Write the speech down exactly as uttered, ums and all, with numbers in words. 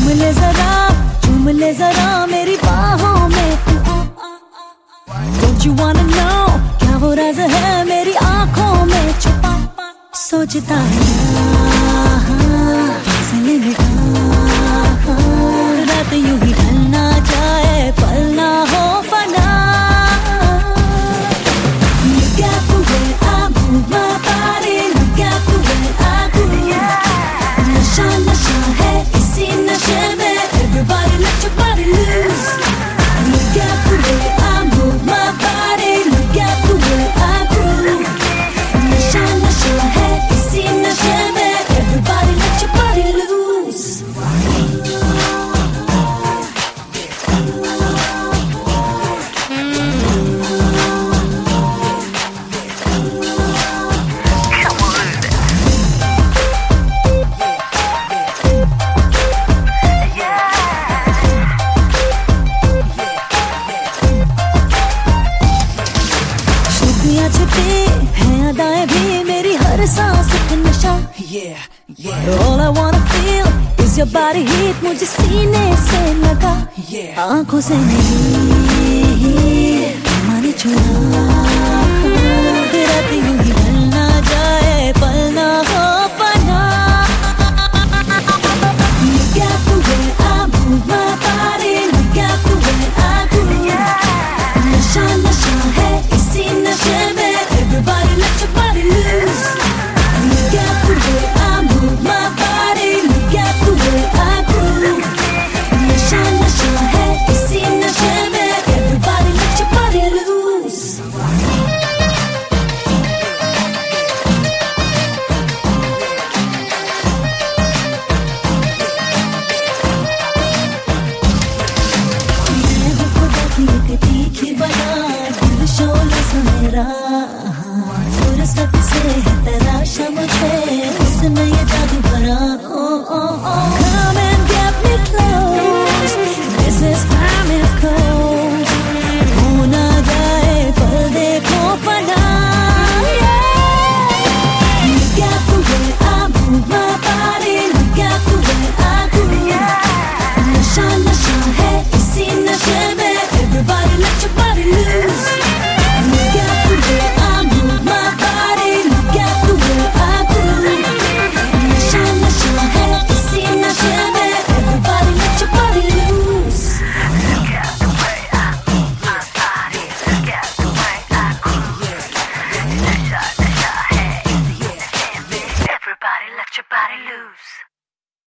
चूम ले जरा, चूम ले जरा मेरी बाहों में। Don't you wanna know क्या वो राज है मेरी आंखों में छुपा। सोचता है फासले में रात यूं ही ढलना जाए, पल ना हो फना। Look at the way I move my body, look at the way I groove। नशा नशा है इसी नशे में, everybody let your body loose। Look at the way I move my body, look at the way I groove। नशा नशा है इसी नशे में, everybody let your body loose। छुपी है अदाएं भी मेरी हर सांस एक नशा। yeah, yeah. All I wanna feel is your body heat, मुझे सीने से लगा। yeah. आंखों से नहीं माने चुरा, रात यूं ही ढल ना जाए, पल ना हो